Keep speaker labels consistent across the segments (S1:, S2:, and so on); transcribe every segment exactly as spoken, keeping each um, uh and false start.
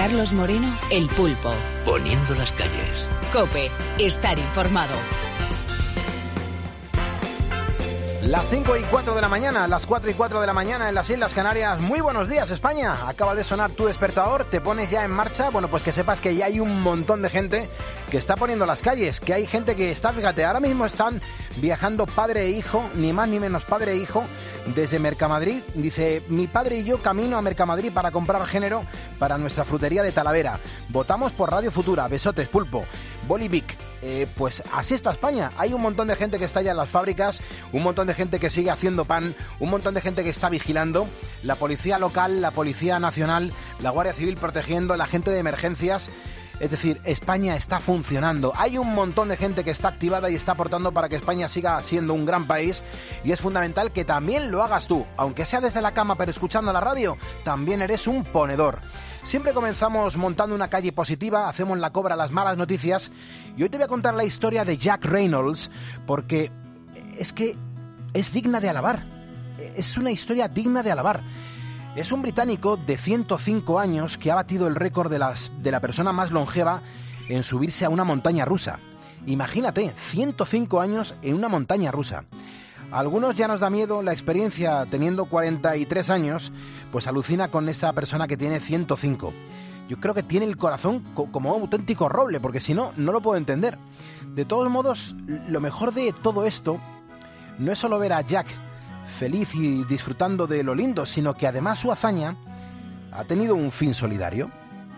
S1: Carlos Moreno, El Pulpo.
S2: Poniendo las calles.
S1: COPE, estar informado.
S3: Las cinco y cuatro de la mañana, las cuatro y cuatro de la mañana en las Islas Canarias. Muy buenos días, España. Acaba de sonar tu despertador, te pones ya en marcha. Bueno, pues que sepas que ya hay un montón de gente que está poniendo las calles, que hay gente que está, fíjate, ahora mismo están viajando padre e hijo, ni más ni menos padre e hijo, desde Mercamadrid. Dice, mi padre y yo camino a Mercamadrid para comprar género para nuestra frutería de Talavera. Votamos por Radio Futura. Besotes, Pulpo. Bolivic. Eh, pues así está España. Hay un montón de gente que está ya en las fábricas, un montón de gente que sigue haciendo pan, un montón de gente que está vigilando, la policía local, la policía nacional, la Guardia Civil protegiendo, la gente de emergencias. Es decir, España está funcionando. Hay un montón de gente que está activada y está aportando para que España siga siendo un gran país, y es fundamental que también lo hagas tú. Aunque sea desde la cama pero escuchando la radio, también eres un ponedor. Siempre comenzamos montando una calle positiva, hacemos la cobra a las malas noticias, y hoy te voy a contar la historia de Jack Reynolds, porque es que es digna de alabar. Es una historia digna de alabar. Es un británico de ciento cinco años que ha batido el récord de, las, de la persona más longeva en subirse a una montaña rusa. Imagínate, ciento cinco años en una montaña rusa. A algunos ya nos da miedo la experiencia teniendo cuarenta y tres años, pues alucina con esta persona que tiene ciento cinco. Yo creo que tiene el corazón co- como un auténtico roble, porque si no, no lo puedo entender. De todos modos, lo mejor de todo esto no es solo ver a Jack feliz y disfrutando de lo lindo, sino que además su hazaña ha tenido un fin solidario.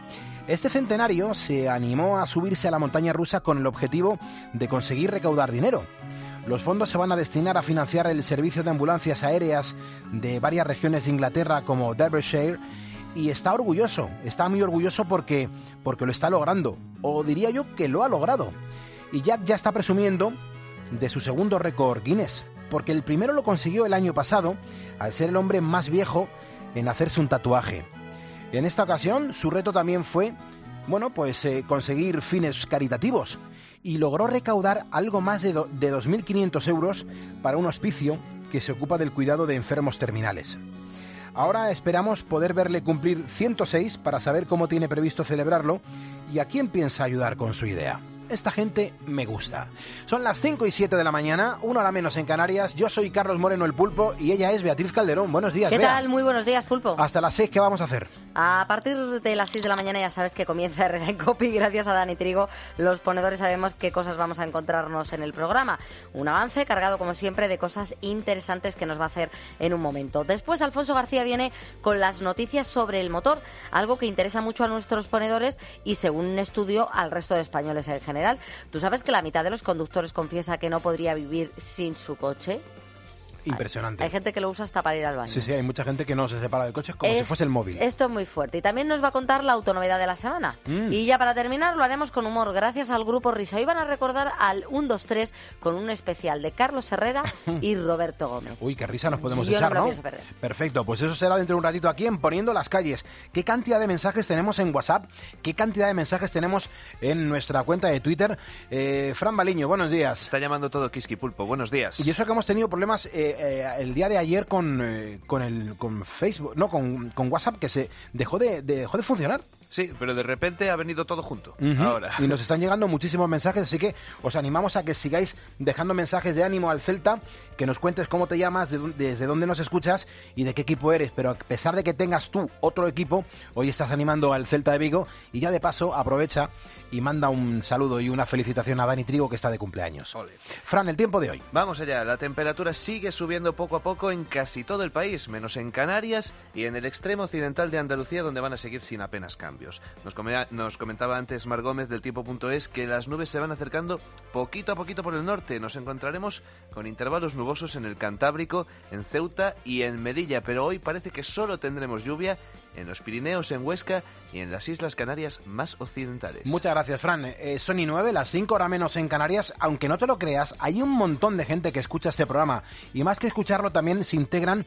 S3: Este centenario se animó a subirse a la montaña rusa con el objetivo de conseguir recaudar dinero. Los fondos se van a destinar a financiar el servicio de ambulancias aéreas de varias regiones de Inglaterra como Derbyshire, y está orgulloso, está muy orgulloso porque, porque lo está logrando, o diría yo que lo ha logrado. Y Jack ya está presumiendo de su segundo récord Guinness, porque el primero lo consiguió el año pasado, al ser el hombre más viejo en hacerse un tatuaje. En esta ocasión, su reto también fue, bueno, pues eh, conseguir fines caritativos, y logró recaudar algo más de, do, de dos mil quinientos euros para un hospicio que se ocupa del cuidado de enfermos terminales. Ahora esperamos poder verle cumplir ciento seis para saber cómo tiene previsto celebrarlo y a quién piensa ayudar con su idea. Esta gente me gusta. Son las cinco y siete de la mañana, una hora menos en Canarias. Yo soy Carlos Moreno, el Pulpo, y ella es Beatriz Calderón. Buenos días,
S4: ¿Qué
S3: Bea.
S4: tal? Muy buenos días, Pulpo.
S3: Hasta las seis, ¿qué vamos a hacer?
S4: A partir de las seis de la mañana ya sabes que comienza Herrera en Copi. Gracias a Dani Trigo, los ponedores sabemos qué cosas vamos a encontrarnos en el programa. Un avance cargado, como siempre, de cosas interesantes que nos va a hacer en un momento. Después, Alfonso García viene con las noticias sobre el motor, algo que interesa mucho a nuestros ponedores y, según un estudio, al resto de españoles en general. ¿Tú sabes que la mitad de los conductores confiesa que no podría vivir sin su coche?
S3: Impresionante.
S4: Hay, hay gente que lo usa hasta para ir al baño.
S3: Sí, sí, hay mucha gente que no se separa del coche como
S4: es,
S3: si fuese el móvil.
S4: Esto es muy fuerte. Y también nos va a contar la autonovedad de la semana. Mm. Y ya para terminar lo haremos con humor, gracias al Grupo Risa. Hoy van a recordar al uno dos tres con un especial de Carlos Herrera y Roberto Gómez.
S3: Uy, qué risa nos podemos
S4: Yo
S3: echar,
S4: no me lo
S3: ¿no?
S4: pienso perder.
S3: Perfecto, pues eso será dentro de un ratito aquí en Poniendo las Calles. ¿Qué cantidad de mensajes tenemos en WhatsApp? ¿Qué cantidad de mensajes tenemos en nuestra cuenta de Twitter? Eh, Fran Baliño, buenos días.
S5: Está llamando todo Kiski Pulpo, buenos días.
S3: Y eso que hemos tenido problemas eh, eh, el día de ayer con, eh, con el con Facebook, no, con, con WhatsApp, que se dejó de, de, dejó de funcionar.
S5: Sí, pero de repente ha venido todo junto.
S3: Uh-huh.
S5: Ahora.
S3: Y nos están llegando muchísimos mensajes, así que os animamos a que sigáis dejando mensajes de ánimo al Celta, que nos cuentes cómo te llamas, de, desde dónde nos escuchas y de qué equipo eres. Pero a pesar de que tengas tú otro equipo, hoy estás animando al Celta de Vigo, y ya de paso aprovecha y manda un saludo y una felicitación a Dani Trigo, que está de cumpleaños.
S5: Ole.
S3: Fran, el tiempo de hoy.
S5: Vamos allá, la temperatura sigue subiendo poco a poco en casi todo el país, menos en Canarias y en el extremo occidental de Andalucía, donde van a seguir sin apenas cambios. Nos, come- nos comentaba antes Mar Gómez del tiempo punto es que las nubes se van acercando poquito a poquito por el norte. Nos encontraremos con intervalos nubosos en el Cantábrico, en Ceuta y en Melilla, pero hoy parece que solo tendremos lluvia en los Pirineos, en Huesca y en las Islas Canarias más occidentales.
S3: Muchas gracias, Fran. Eh, son y nueve, las cinco horas menos en Canarias. Aunque no te lo creas, hay un montón de gente que escucha este programa, y más que escucharlo también se integran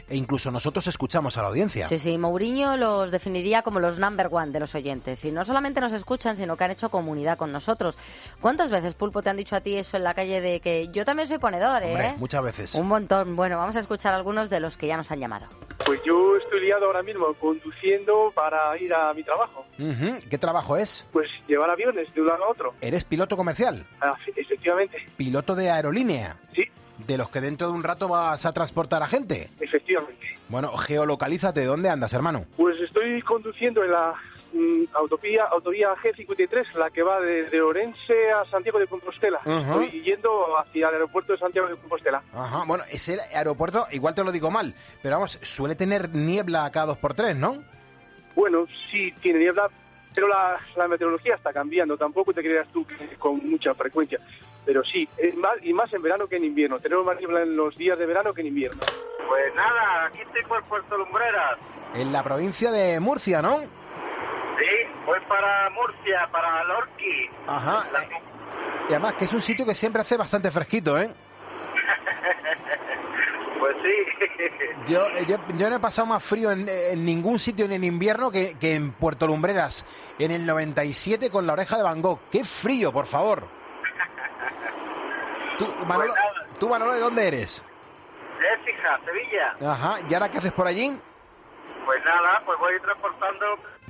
S3: e incluso nosotros escuchamos a la audiencia.
S4: Sí, sí, Mourinho los definiría como los number one de los oyentes. Y no solamente nos escuchan, sino que han hecho comunidad con nosotros. ¿Cuántas veces, Pulpo, te han dicho a ti eso en la calle de que yo también soy ponedor, eh?
S3: Hombre, muchas veces.
S4: Un montón. Bueno, vamos a escuchar algunos de los que ya nos han llamado.
S6: Pues yo estoy liado ahora mismo conduciendo para ir a mi trabajo.
S3: Uh-huh. ¿Qué trabajo es?
S6: Pues llevar aviones de un lado a otro.
S3: ¿Eres piloto comercial?
S6: Ah, sí, efectivamente.
S3: ¿Piloto de aerolínea?
S6: Sí.
S3: ¿De los que dentro de un rato vas a transportar a gente?
S6: Efectivamente.
S3: Bueno, geolocalízate. ¿Dónde andas, hermano?
S6: Pues estoy conduciendo en la mm, autovía, autovía G cincuenta y tres, la que va de, de Orense a Santiago de Compostela.
S3: Uh-huh.
S6: Estoy yendo hacia el aeropuerto de Santiago de Compostela.
S3: Ajá, bueno, ese aeropuerto, igual te lo digo mal, pero vamos, suele tener niebla cada dos por tres, ¿no?
S6: Bueno, sí, tiene niebla, pero la, la meteorología está cambiando. Tampoco te creas tú que con mucha frecuencia. Pero sí, es más, y más en verano que en invierno. Tenemos más niebla en los días de verano que en invierno.
S7: Pues nada, aquí estoy por Puerto Lumbreras.
S3: En la provincia de Murcia, ¿no?
S7: Sí, voy para Murcia, para Lorqui.
S3: Ajá. Y además que es un sitio que siempre hace bastante fresquito, ¿eh?
S7: Pues sí.
S3: Yo, yo, yo no he pasado más frío en, en ningún sitio ni en invierno que, que en Puerto Lumbreras, en el noventa y siete con la Oreja de Van Gogh. ¡Qué frío, por favor! Tú, Manolo,
S7: pues
S3: ¿tú, Manolo, de dónde eres?
S7: Écija, Sevilla.
S3: Ajá. ¿Y ahora qué haces por allí?
S7: Pues nada, pues voy transportando...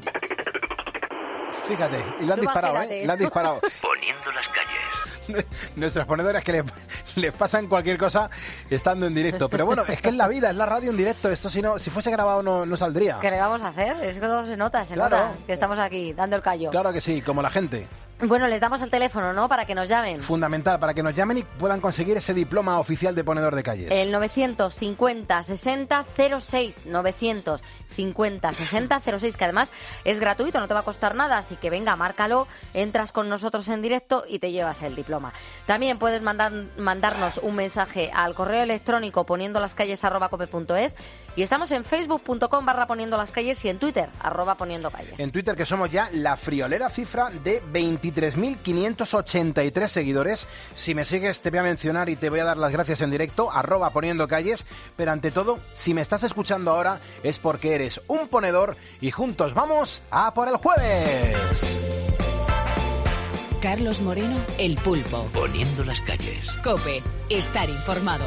S3: Fíjate, y le han
S4: Tú
S3: disparado,
S4: imagínate.
S3: ¿eh? Le han disparado.
S2: Poniendo las calles.
S3: Nuestros ponedores que les, les pasan cualquier cosa estando en directo. Pero bueno, es que es la vida, es la radio en directo. Esto si no, si fuese grabado no, no saldría.
S4: ¿Qué le vamos a hacer? Es que todo se nota, se
S3: Claro.
S4: nota que estamos aquí dando el callo.
S3: Claro que sí, como la gente.
S4: Bueno, les damos el teléfono, ¿no? Para que nos llamen.
S3: Fundamental, para que nos llamen y puedan conseguir ese diploma oficial de ponedor de calles.
S4: El novecientos cincuenta sesenta cero seis, novecientos cincuenta sesenta cero seis, que además es gratuito, no te va a costar nada, así que venga, márcalo, entras con nosotros en directo y te llevas el diploma. También puedes mandar, mandarnos un mensaje al correo electrónico poniendo las calles arroba cope punto es y estamos en facebook punto com barra poniendo las calles y en Twitter, arroba poniendo calles.
S3: En Twitter, que somos ya la friolera cifra de veintitrés mil quinientos ochenta y tres seguidores. Si me sigues te voy a mencionar y te voy a dar las gracias en directo, arroba poniendo calles, pero ante todo, si me estás escuchando ahora es porque eres un ponedor y juntos vamos a por el jueves.
S1: Carlos Moreno, El Pulpo.
S2: Poniendo las calles.
S1: COPE. Estar informado.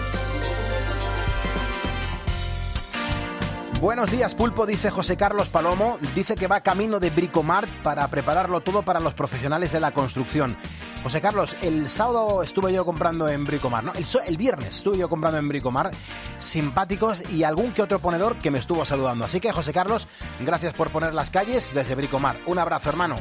S3: Buenos días, Pulpo, dice José Carlos Palomo. Dice que va camino de Bricomart para prepararlo todo para los profesionales de la construcción. José Carlos, el sábado estuve yo comprando en Bricomart, ¿no? El, so- el viernes estuve yo comprando en Bricomart, simpáticos y algún que otro ponedor que me estuvo saludando. Así que, José Carlos, gracias por poner las calles desde Bricomart. Un abrazo, hermano.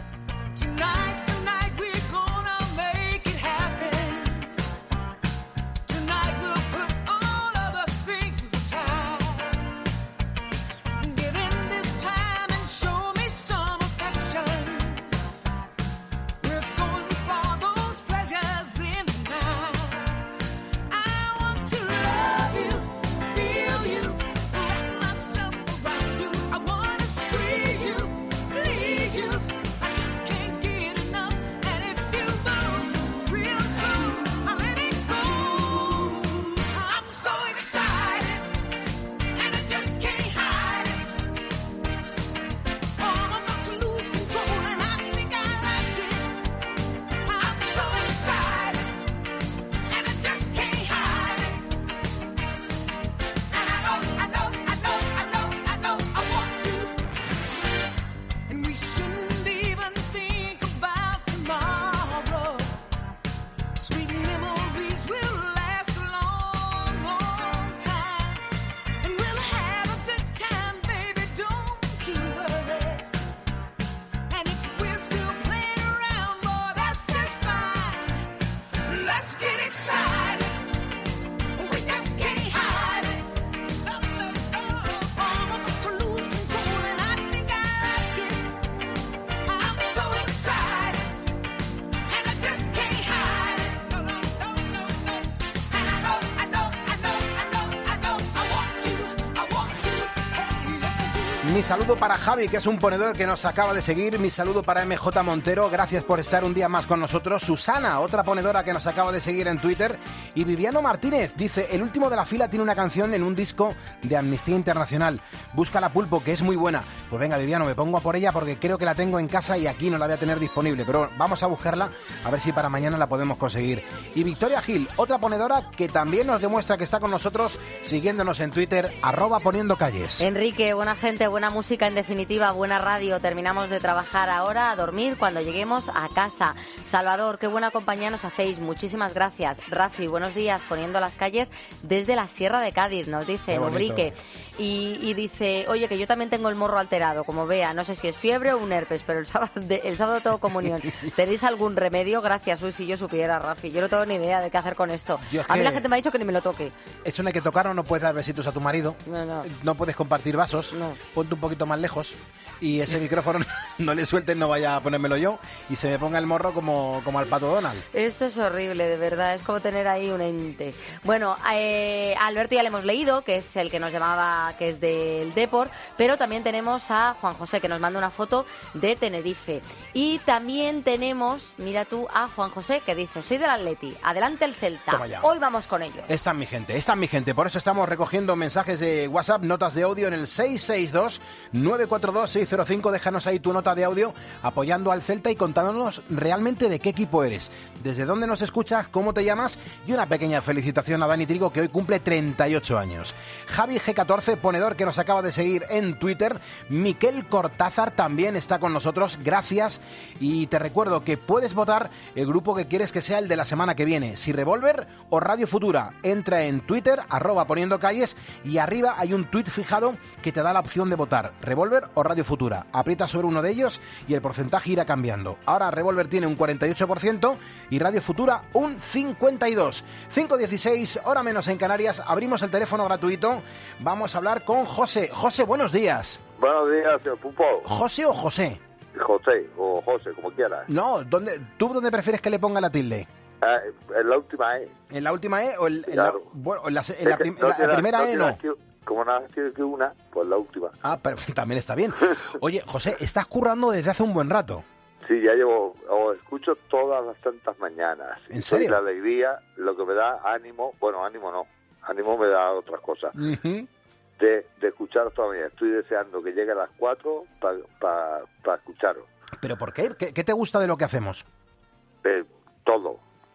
S3: Mi saludo para Javi, que es un ponedor que nos acaba de seguir. Mi saludo para M J Montero, gracias por estar un día más con nosotros. Susana, otra ponedora que nos acaba de seguir en Twitter. Y Viviano Martínez dice, el último de la fila tiene una canción en un disco de Amnistía Internacional. Búscala, Pulpo, que es muy buena. Pues venga, Viviano, me pongo a por ella porque creo que la tengo en casa y aquí no la voy a tener disponible. Pero vamos a buscarla a ver si para mañana la podemos conseguir. Y Victoria Gil, otra ponedora que también nos demuestra que está con nosotros, siguiéndonos en Twitter, arroba poniendo calles.
S4: Enrique, buena gente, buena música, en definitiva, buena radio. Terminamos de trabajar ahora, a dormir cuando lleguemos a casa. Salvador, qué buena compañía nos hacéis, muchísimas gracias. Rafi, buenos días, poniendo las calles desde la Sierra de Cádiz, nos dice Ubrique. Y, y dice, oye, que yo también tengo el morro alterado, como vea, no sé si es fiebre o un herpes, pero el sábado, de, el sábado tengo comunión. ¿Tenéis algún remedio? Gracias, uy, si yo supiera, Rafi. Yo no tengo ni idea de qué hacer con esto. A mí la gente me ha dicho que ni me lo toque.
S3: Eso no hay que tocarlo, no puedes dar besitos a tu marido,
S4: no, no.
S3: no puedes compartir vasos, no. Ponte un poquito más lejos y ese micrófono no le sueltes, no vaya a ponérmelo yo y se me ponga el morro como, como al Pato Donald.
S4: Esto es horrible, de verdad, es como tener ahí un ente. Bueno, eh, a Alberto ya le hemos leído, que es el que nos llamaba, que es del Depor, pero también tenemos a Juan José, que nos manda una foto de Tenerife. Y también tenemos, mira tú, a Juan José, que dice, soy del Atleti, adelante el Celta, hoy vamos con ellos.
S3: Esta es mi gente, esta es mi gente, por eso estamos recogiendo mensajes de WhatsApp, notas de audio en el seis seis dos, nueve cuatro dos, seis cero cinco, déjanos ahí tu nota de audio apoyando al Celta y contándonos realmente de qué equipo eres, desde dónde nos escuchas, cómo te llamas y una pequeña felicitación a Dani Trigo, que hoy cumple treinta y ocho años. Javi G catorce, ponedor que nos acaba de seguir en Twitter. Miquel Cortázar también está con nosotros, gracias. Y te recuerdo que puedes votar el grupo que quieres que sea el de la semana que viene, si Revolver o Radio Futura. Entra en Twitter, arroba poniendo calles, y arriba hay un tuit fijado que te da la opción de votar, Revolver o Radio Futura. Aprieta sobre uno de ellos y el porcentaje irá cambiando. Ahora Revolver tiene un cuarenta y ocho por ciento y Radio Futura un cincuenta y dos por ciento. cinco dieciséis, hora menos en Canarias, abrimos el teléfono gratuito. Vamos a hablar con José. José, buenos días.
S8: Buenos días, señor Pupo.
S3: ¿José o José?
S8: José, o José, como quieras.
S3: No, ¿dónde, ¿tú dónde prefieres que le ponga la tilde?
S8: Eh, en la última E.
S3: ¿En la última E o en,
S8: claro.
S3: en la, bueno, en la, en la, prim, no la, la primera no E no?
S8: Que, como nada tiene que una, pues la última.
S3: Ah, pero también está bien. Oye, José, estás currando desde hace un buen rato.
S8: Sí, ya llevo, o escucho todas las tantas mañanas.
S3: ¿En serio?
S8: Y la alegría, lo que me da ánimo, bueno, ánimo no, ánimo me da otras cosas. Uh-huh. de, de escuchar todavía. Estoy deseando que llegue a las cuatro para pa, pa escucharos.
S3: ¿Pero por qué? qué? ¿Qué te gusta de lo que hacemos?
S8: Eh, todo.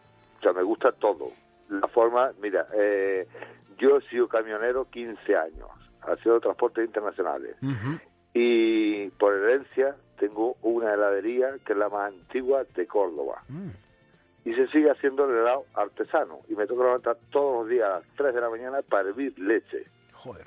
S8: O sea, me gusta todo. La forma, mira, eh, yo he sido camionero quince años, haciendo transportes internacionales. Uh-huh. Y por herencia tengo una heladería que es la más antigua de Córdoba. Mm. Y se sigue haciendo el helado artesano. Y me toca levantar todos los días a las tres de la mañana para hervir leche.
S3: Joder.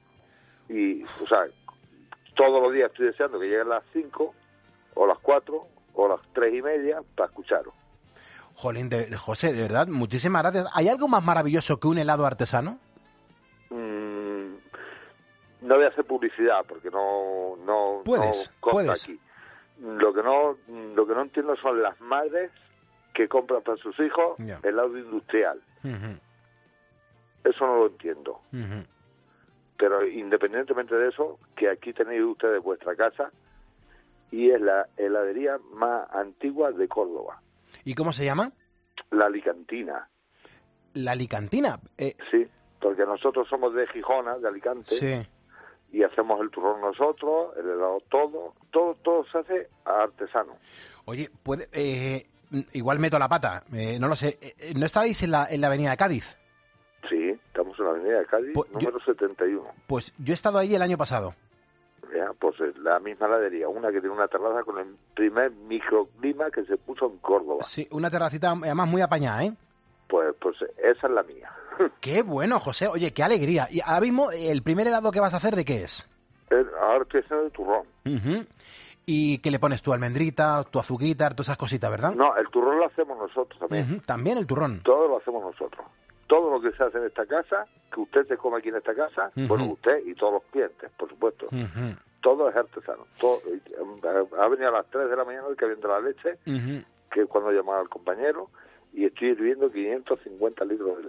S8: Y, o sea, todos los días estoy deseando que lleguen las cinco, o las cuatro, o las tres y media para escucharos.
S3: Jolín, de, José, de verdad, muchísimas gracias. ¿Hay algo más maravilloso que un helado artesano?
S8: Mm, no voy a hacer publicidad porque no, no,
S3: puedes,
S8: no consta
S3: puedes.
S8: aquí. Lo que no, lo que no entiendo son las madres que compran para sus hijos yeah. helado industrial. Uh-huh. Eso no lo entiendo. Uh-huh. Pero independientemente de eso, que aquí tenéis ustedes vuestra casa y es la heladería más antigua de Córdoba.
S3: ¿Y cómo se llama?
S8: La Alicantina.
S3: ¿La Alicantina? Eh...
S8: Sí, porque nosotros somos de Gijona, de Alicante.
S3: Sí.
S8: Y hacemos el turrón nosotros, el helado, todo, todo, todo se hace artesano.
S3: Oye, puede, eh, igual meto la pata, eh, no lo sé. Eh, ¿No estáis en la, en la avenida de Cádiz?
S8: Sí, estamos en la avenida de Cádiz, pues número yo, setenta y uno.
S3: Pues yo he estado ahí el año pasado.
S8: Ya, pues es la misma heladería, una que tiene una terraza con el primer microclima que se puso en Córdoba.
S3: Sí, una terracita además muy apañada, ¿eh?
S8: Pues, pues esa es la mía.
S3: ¡Qué bueno, José! Oye, qué alegría. Y ahora mismo, ¿el primer helado que vas a hacer de qué es?
S8: El, ahora estoy haciendo de turrón.
S3: Uh-huh. ¿Y qué le pones? ¿Tu almendrita, tu azuquita, todas esas cositas, verdad?
S8: No, el turrón lo hacemos nosotros también.
S3: Uh-huh. ¿También el turrón?
S8: Todo lo hacemos nosotros. Todo lo que se hace en esta casa, que usted se come aquí en esta casa, uh-huh. bueno, usted y todos los clientes, por supuesto. Uh-huh. Todo es artesano. Todo, ha venido a las tres de la mañana el que viene la leche, uh-huh. que es cuando llamaba al compañero, y estoy hirviendo quinientos cincuenta litros de leche.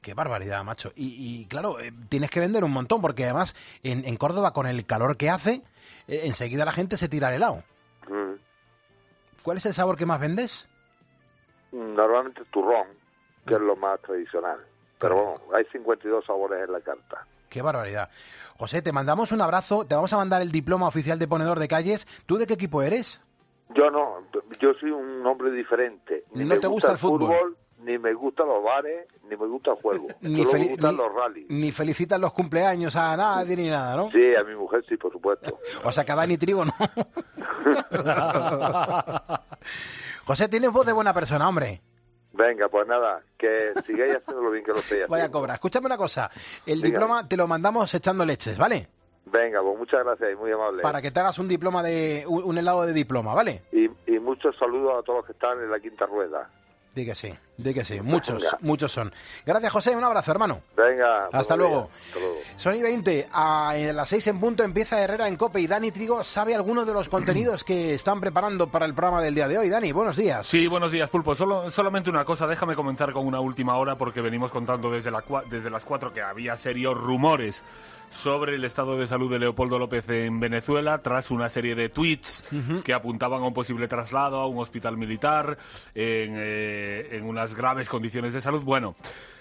S3: Qué barbaridad, macho. Y, y claro, eh, tienes que vender un montón, porque además en, en Córdoba, con el calor que hace, eh, enseguida la gente se tira al helado.
S8: Mm.
S3: ¿Cuál es el sabor que más vendes?
S8: Normalmente turrón, que es lo más tradicional. Pero bueno, hay cincuenta y dos sabores en la carta.
S3: Qué barbaridad. José, te mandamos un abrazo, te vamos a mandar el diploma oficial de ponedor de calles. ¿Tú de qué equipo eres?
S8: Yo no, yo soy un hombre diferente. Ni
S3: ¿No
S8: me
S3: te
S8: gusta,
S3: gusta el fútbol?
S8: fútbol, ni me gustan los bares, ni me gusta el juego.
S3: Ni,
S8: Solo
S3: feli-
S8: me gustan
S3: ni,
S8: los rallies.
S3: ni felicitas los cumpleaños a nadie ni nada, ¿no?
S8: Sí, a mi mujer sí, por supuesto.
S3: O sea, que a Dani Trigo no. José, tienes voz de buena persona, hombre.
S8: Venga, pues nada, que sigáis haciendo lo bien que lo estáis haciendo.
S3: Vaya cobra. Escúchame una cosa. El
S8: Dígame.
S3: diploma te lo mandamos echando leches, ¿vale?
S8: Venga, pues muchas gracias y muy amable.
S3: Para que te hagas un diploma de un un helado de diploma, ¿vale?
S8: Y, y muchos saludos a todos los que están en la quinta rueda.
S3: Di que sí, di que sí. Muchos,
S8: Venga.
S3: muchos son. Gracias, José. Un abrazo, hermano.
S8: Venga.
S3: Hasta
S8: buenos
S3: luego.
S8: días. Hasta luego.
S3: Son y veinte. A las seis en punto empieza Herrera en COPE y Dani Trigo sabe algunos de los contenidos que están preparando para el programa del día de hoy. Dani, buenos días.
S9: Sí, buenos días, Pulpo. Solo, solamente una cosa, déjame comenzar con una última hora porque venimos contando desde, la, cua- desde las cuatro que había serios rumores sobre el estado de salud de Leopoldo López en Venezuela tras una serie de tweets uh-huh. que apuntaban a un posible traslado a un hospital militar en, eh, en unas graves condiciones de salud. Bueno,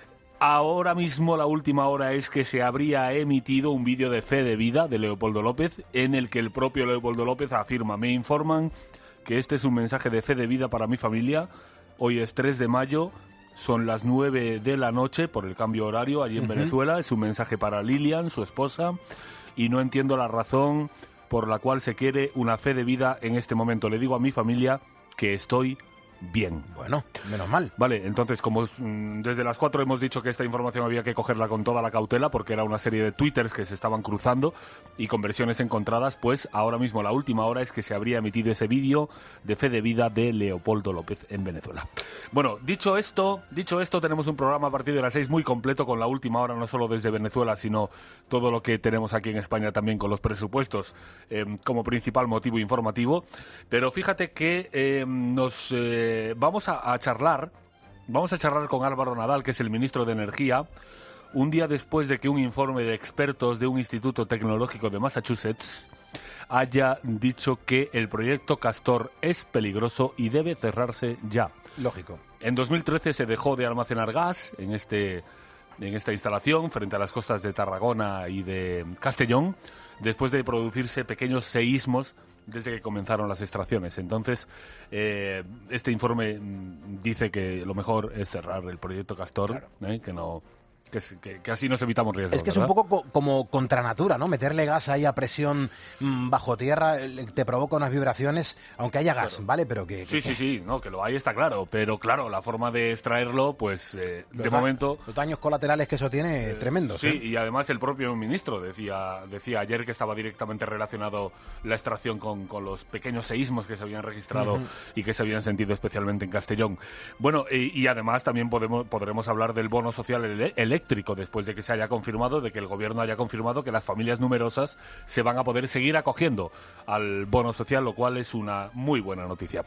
S9: ahora mismo la última hora es que se habría emitido un vídeo de fe de vida de Leopoldo López en el que el propio Leopoldo López afirma: me informan que este es un mensaje de fe de vida para mi familia. Hoy es tres de mayo. Son las nueve de la noche por el cambio horario allí en uh-huh. Venezuela. Es un mensaje para Lilian, su esposa, y no entiendo la razón por la cual se quiere una fe de vida en este momento. Le digo a mi familia que estoy bien.
S3: Bueno, menos mal.
S9: Vale, entonces, como mm, desde las cuatro hemos dicho que esta información había que cogerla con toda la cautela porque era una serie de twitters que se estaban cruzando y con versiones encontradas, pues ahora mismo la última hora es que se habría emitido ese vídeo de fe de vida de Leopoldo López en Venezuela. Bueno, dicho esto, dicho esto, tenemos un programa a partir de las seis muy completo con la última hora, no solo desde Venezuela, sino todo lo que tenemos aquí en España también con los presupuestos eh, como principal motivo informativo. Pero fíjate que eh, nos... Eh, Vamos a, a charlar, vamos a charlar con Álvaro Nadal, que es el ministro de Energía, un día después de que un informe de expertos de un instituto tecnológico de Massachusetts haya dicho que el proyecto Castor es peligroso y debe cerrarse ya.
S3: Lógico.
S9: En dos mil trece se dejó de almacenar gas en este en esta instalación frente a las costas de Tarragona y de Castellón, después de producirse pequeños seísmos desde que comenzaron las extracciones. Entonces, eh, este informe dice que lo mejor es cerrar el proyecto Castor, claro. eh, que no... Que, que, que así nos evitamos riesgos.
S3: Es que
S9: ¿verdad?
S3: Es un poco co- como contra natura, ¿no? Meterle gas ahí a presión mmm, bajo tierra te provoca unas vibraciones, aunque haya gas, claro. ¿vale? Pero que, que
S9: Sí, sí, sí, no, que lo hay está claro, pero claro, la forma de extraerlo, pues eh, de
S3: da-
S9: momento...
S3: Los daños colaterales que eso tiene,
S9: eh,
S3: tremendos.
S9: Sí,
S3: ¿eh?
S9: y además el propio ministro decía decía ayer que estaba directamente relacionado la extracción con, con los pequeños seísmos que se habían registrado uh-huh. y que se habían sentido especialmente en Castellón. Bueno, y, y además también podemos, podremos hablar del bono social ele- eléctrico después de que se haya confirmado, de que el gobierno haya confirmado que las familias numerosas se van a poder seguir acogiendo al bono social, lo cual es una muy buena noticia.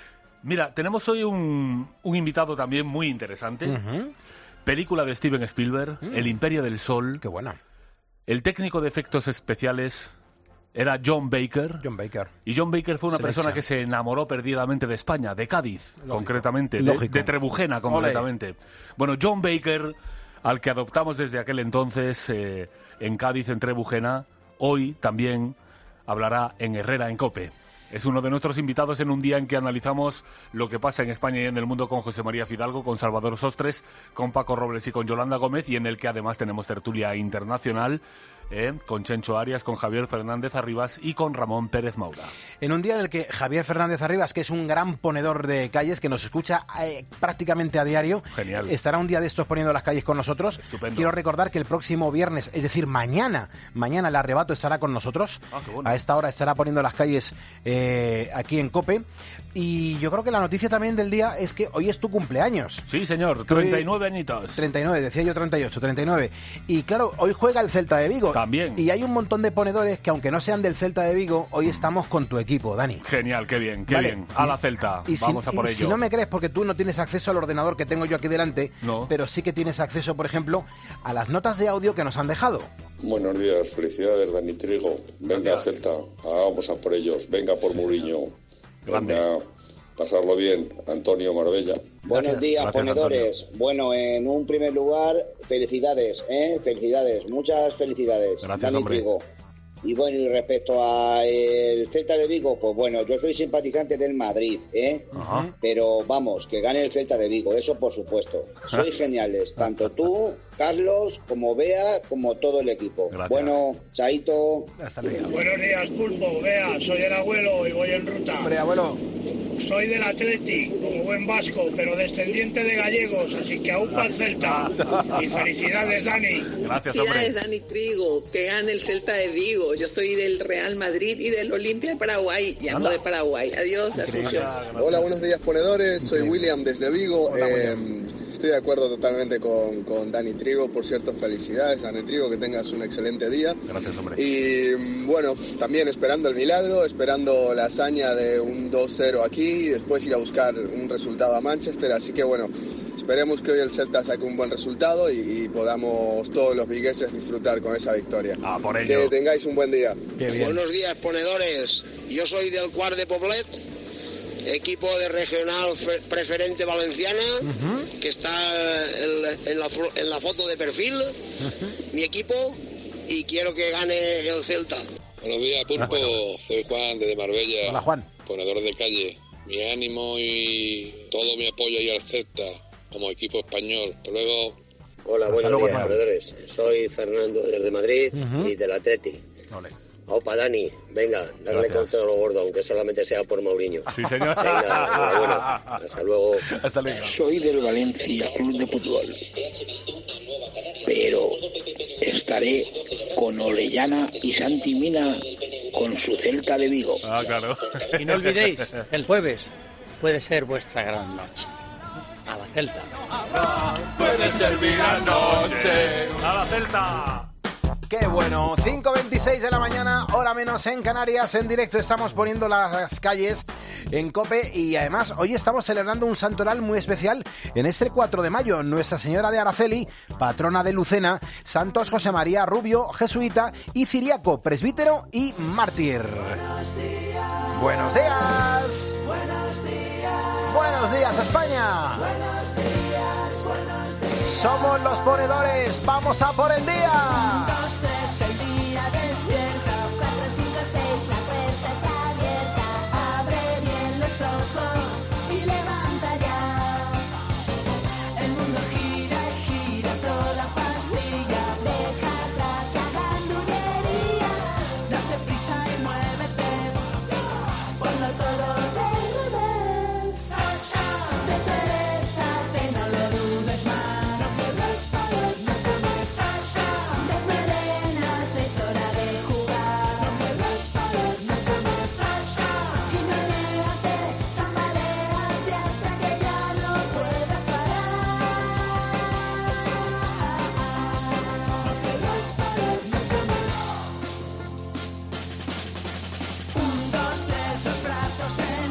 S9: Mira, tenemos hoy un, un invitado también muy interesante.
S3: Uh-huh.
S9: Película de Steven Spielberg, uh-huh. El Imperio del Sol.
S3: Qué buena.
S9: El técnico de efectos especiales era John Baker.
S3: John Baker.
S9: Y John Baker fue una
S3: Selección.
S9: persona que se enamoró perdidamente de España, de Cádiz,
S3: Lógico.
S9: concretamente, de,
S3: Lógico.
S9: de Trebujena, concretamente. Olé. Bueno, John Baker, al que adoptamos desde aquel entonces eh, en Cádiz, en Trebujena, hoy también hablará en Herrera en COPE. Es uno de nuestros invitados en un día en que analizamos lo que pasa en España y en el mundo con José María Fidalgo, con Salvador Sostres, con Paco Robles y con Yolanda Gómez, y en el que además tenemos tertulia internacional eh, con Chencho Arias, con Javier Fernández Arribas y con Ramón Pérez Maura.
S3: En un día en el que Javier Fernández Arribas, que es un gran ponedor de calles, que nos escucha eh, prácticamente a diario,
S9: Genial.
S3: estará un día de estos poniendo las calles con nosotros.
S9: Estupendo.
S3: Quiero recordar que el próximo viernes, es decir, mañana, mañana el Arrebato estará con nosotros.
S9: Ah, qué bueno.
S3: A esta hora estará poniendo las calles eh, eh, aquí en COPE. Y yo creo que la noticia también del día es que hoy es tu cumpleaños.
S9: Sí, señor, treinta y nueve añitos.
S3: treinta y nueve, decía yo treinta y ocho, treinta y nueve. Y claro, hoy juega el Celta de Vigo.
S9: También.
S3: Y hay un montón de ponedores que, aunque no sean del Celta de Vigo, hoy estamos con tu equipo, Dani.
S9: Genial, qué bien, qué
S3: Vale.
S9: bien. A la Celta,
S3: Y si,
S9: vamos a por
S3: y
S9: ello.
S3: si no me crees, porque tú no tienes acceso al ordenador que tengo yo aquí delante,
S9: no.
S3: pero sí que tienes acceso, por ejemplo, a las notas de audio que nos han dejado.
S10: Buenos días, felicidades, Dani Trigo. Venga,
S9: Gracias.
S10: Celta, vamos a por ellos. Venga por Mourinho. Venga, pasarlo bien, Antonio Marbella.
S11: Buenos días,
S10: Gracias,
S11: ponedores.
S10: Antonio.
S11: Bueno, en un primer lugar, felicidades, ¿eh? Felicidades, muchas felicidades.
S9: Gracias,
S11: Dani
S9: hombre.
S11: Trigo. Y bueno, y respecto a el Celta de Vigo, pues bueno, yo soy simpatizante del Madrid, ¿eh?
S9: Ajá.
S11: Pero vamos, que gane el Celta de Vigo, eso por supuesto. Sois geniales, tanto tú, Carlos, como Bea, como todo el equipo.
S9: Gracias.
S11: Bueno, chaito.
S3: Hasta luego.
S7: Buenos días, Pulpo. Vea, soy el abuelo y voy en ruta.
S3: Hombre, abuelo.
S7: Soy del Atleti, como buen vasco, pero descendiente de gallegos, así que aupa el Celta. Y felicidades, Dani.
S9: Gracias,
S12: Felicidades, Dani Trigo, que gane el Celta de Vigo. Yo soy del Real Madrid y del Olimpia de Paraguay. Y ando de Paraguay. Adiós, Asunción.
S13: Hola, buenos días, ponedores. Soy William desde Vigo. Eh, estoy de acuerdo totalmente con, con Dani Trigo. Por cierto, felicidades, Dani Trigo, que tengas un excelente día.
S9: Gracias, hombre.
S13: Y bueno, también esperando el milagro, esperando la hazaña de un dos cero aquí y después ir a buscar un resultado a Manchester. Así que bueno, esperemos que hoy el Celta saque un buen resultado y, y podamos todos los vigueses disfrutar con esa victoria.
S9: Ah, por ello.
S13: Que tengáis un buen día.
S3: Qué bien.
S14: Buenos días, ponedores. Yo soy del Quart de Poblet, equipo de regional preferente valenciana, uh-huh. que está en, en, la, en la foto de perfil, uh-huh. mi equipo, y quiero que gane el Celta.
S10: Buenos días, Pulpo. Soy Juan desde Marbella.
S3: Hola, Juan.
S10: Ponedor de calle. Mi ánimo y todo mi apoyo ahí al Celta como equipo español. Hasta luego.
S11: Hola, buenos
S3: luego,
S11: días, ponedores. Soy Fernando desde Madrid
S3: Uh-huh.
S11: y del Atleti.
S3: Vale.
S11: Opa, Dani, venga, darle
S9: Gracias.
S11: con todo lo gordo, aunque solamente sea por Mourinho.
S9: Sí, señor.
S11: Venga, enhorabuena. Hasta luego.
S3: Hasta luego.
S15: Soy del Valencia Club de Fútbol, pero estaré con Orellana y Santi Mina con su Celta de Vigo.
S9: Ah, claro.
S16: Y no olvidéis, el jueves puede ser vuestra gran noche. A la Celta.
S9: Puede ser mi gran noche. A la Celta.
S3: Qué bueno, cinco veintiséis de la mañana, hora menos en Canarias, en directo estamos poniendo las calles en COPE y además hoy estamos celebrando un santoral muy especial en este cuatro de mayo, Nuestra Señora de Araceli, patrona de Lucena, santos José María Rubio, jesuita, y Ciriaco, presbítero y mártir. Buenos días. Buenos días. Buenos días. Buenos días, España. Buenos días. Buenos días. Somos los ponedores, vamos a por el día.
S17: El día despierta, cuatro, cinco, seis, la puerta está abierta. Abre bien los ojos y levanta ya. El mundo gira y gira toda pastilla. Deja atrás la gandulería. Date prisa y muévete. Ponlo todo del revés. Desperezate, no lo dudes más. No pierdas valor, no comes. Desmelénate, es hora de jugar. No pierdas valor, no comes. Y menéate, tambaleate hasta que ya no puedas parar. No pierdas valor, no comes. Un, dos, tres, los brazos en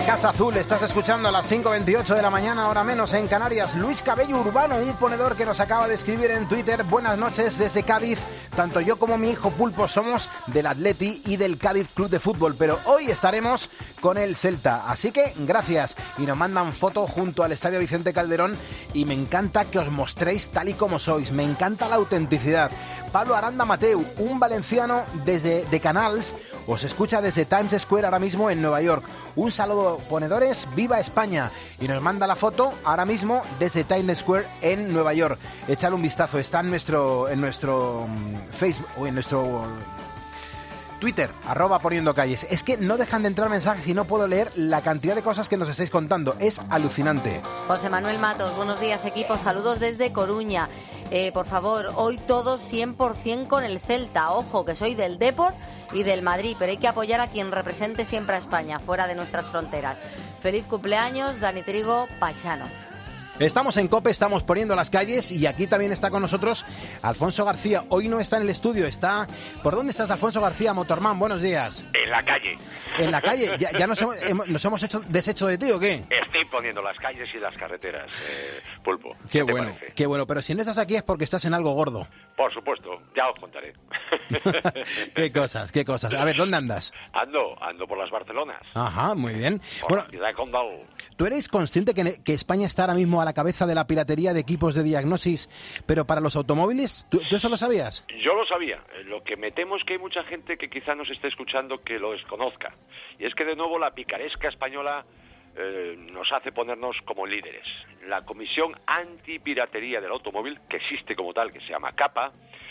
S3: Casa Azul, estás escuchando a las cinco veintiocho de la mañana, hora menos en Canarias. Luis Cabello Urbano, un ponedor que nos acaba de escribir en Twitter. Buenas noches desde Cádiz. Tanto yo como mi hijo Pulpo somos del Atleti y del Cádiz Club de Fútbol, pero hoy estaremos con el Celta. Así que gracias. Y nos mandan foto junto al Estadio Vicente Calderón y me encanta que os mostréis tal y como sois. Me encanta la autenticidad. Pablo Aranda Mateu, un valenciano desde de Canals, os escucha desde Times Square ahora mismo en Nueva York. Un saludo, ponedores, ¡viva España! Y nos manda la foto ahora mismo desde Times Square en Nueva York. Échale un vistazo, está en nuestro, en nuestro Facebook o en nuestro Twitter, arroba poniendo calles. Es que no dejan de entrar mensajes y no puedo leer la cantidad de cosas que nos estáis contando. Es alucinante.
S4: José Manuel Matos, buenos días equipo, saludos desde Coruña. Eh, por favor, hoy todos cien por ciento con el Celta. Ojo, que soy del Depor y del Madrid, pero hay que apoyar a quien represente siempre a España, fuera de nuestras fronteras. Feliz cumpleaños, Dani Trigo, paisano.
S3: Estamos en COPE, estamos poniendo las calles y aquí también está con nosotros Alfonso García. Hoy no está en el estudio, está... ¿Por dónde estás, Alfonso García, Motorman? Buenos días.
S18: En la calle.
S3: ¿En la calle? ¿Ya, ya nos, hemos, nos hemos hecho deshecho de ti o qué?
S18: Estoy poniendo las calles y las carreteras, eh, Pulpo.
S3: Qué,
S18: ¿Qué
S3: bueno,
S18: parece?
S3: qué bueno. Pero si no estás aquí es porque estás en algo gordo.
S18: Por supuesto, ya os contaré.
S3: Qué cosas, qué cosas. A ver, ¿dónde andas?
S18: Ando, ando por las Barcelonas.
S3: Ajá, muy bien.
S18: Por
S3: Bueno,
S18: la ciudad de Condal.
S3: ¿tú eres consciente que, que España está ahora mismo a la cabeza de la piratería de equipos de diagnosis, pero para los automóviles? ¿Tú, tú eso lo sabías?
S18: Yo lo sabía. Lo que me temo es que hay mucha gente que quizá nos esté escuchando que lo desconozca. Y es que de nuevo la picaresca española eh, nos hace ponernos como líderes. La Comisión Antipiratería del Automóvil, que existe como tal, que se llama CAPA,